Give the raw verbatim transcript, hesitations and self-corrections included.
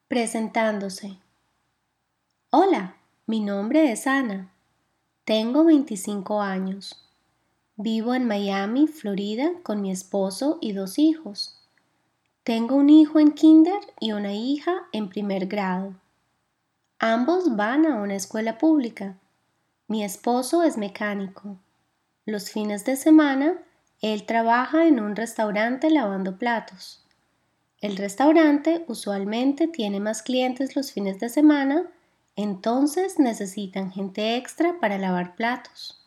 Presentándose. Hola, mi nombre es Ana. Tengo veinticinco años. Vivo en Miami, Florida, con mi esposo y dos hijos. Tengo un hijo en kinder y una hija en primer grado. Ambos van a una escuela pública. Mi esposo es mecánico. Los fines de semana, él trabaja en un restaurante lavando platos. El restaurante usualmente tiene más clientes los fines de semana, entonces necesitan gente extra para lavar platos.